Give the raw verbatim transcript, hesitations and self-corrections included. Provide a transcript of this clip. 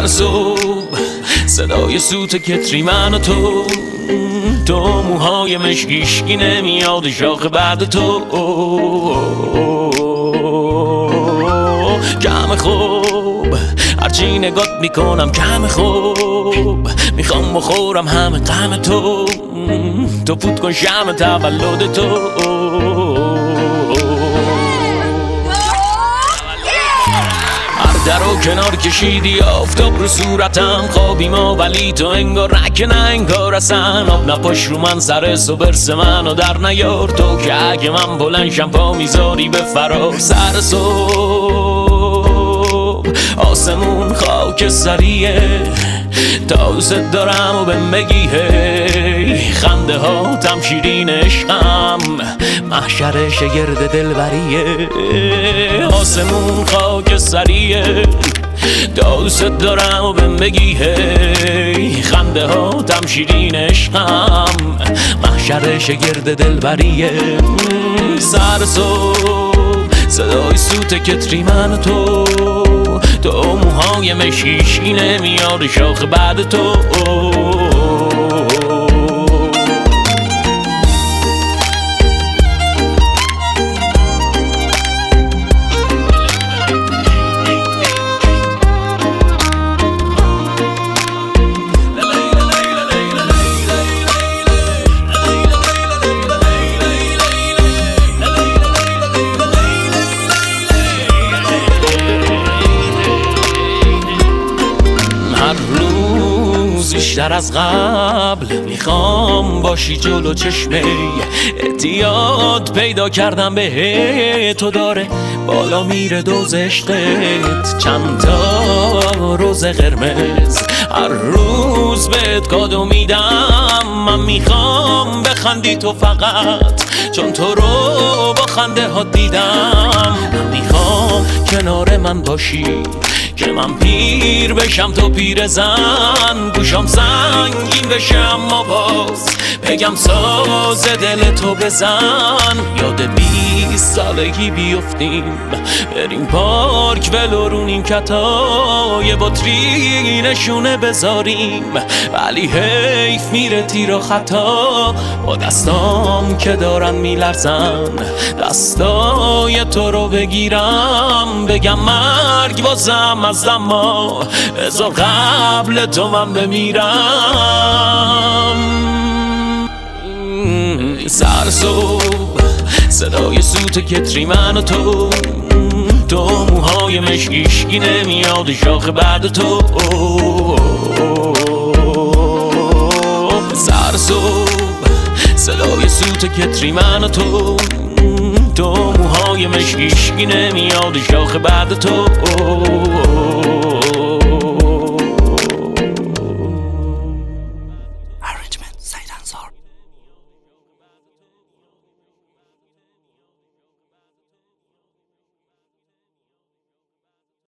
سر صبح صدای سوت کتری من و تو، تو موهای مشکیشکی نمیاد شاخ بعد تو. کم خوب هرچی نگات میکنم کم خوب، میخوام بخورم همه غم تو، تو فوت کن شمع تولد تو. در و کنار کشیدی آفتاب رو صورتم، خوابی ما ولی تو انگار رک نه انگار اصلا. آب نپاش رو من سر سو برس منو در نیار، تو که اگه من بلنشم پا میذاری به فرار. سر صبح آسمون خاک سریه، تا دوست دارم و بهم بگی هی، خنده ها تم شیرین عشقم، محشر شگرد دلبریه. آسمون خاک سریه، تا دوست دارم و بهم بگی هی، خنده ها تم شیرین عشقم، محشر شگرد دلبریه. سر صبح صدای سوت کتری من و تو، تو موهای مشیشکی نمیاد شاخ بعد تو. بیشتر از قبل میخوام باشی جلو چشمه، اعتیاد پیدا کردم به تو، داره بالا میره دوز عشقت. چند تا روز قرمز هر روز بهت کادو میدم، من میخوام بخندی تو فقط، چون تو رو با خنده ها دیدم. من میخوام کنار من باشی که من پیر بشم تو پیر زن، گوشم سنگین بشه اما باز بگم ساز دل تو بزن. یاد بیست سالگی بیفتیم بریم پارک ولو رو نیمکتا، یه بطری نشونه بذاریم ولی حیف میره تیر و خطا. با دستام که دارن میلرزن دستای تو رو بگیرم، بگم مرگ بازم از دما بذار قبل تو من بمیرم. سر صبح صدای سوت کتری من و تو، تو موهای مشکیشکی نمیاد شاخ بعد تو. سر صبح صدای سوت کتری من و تو، تو موهای مشکیشکی نمیاد شاخ بعد تو.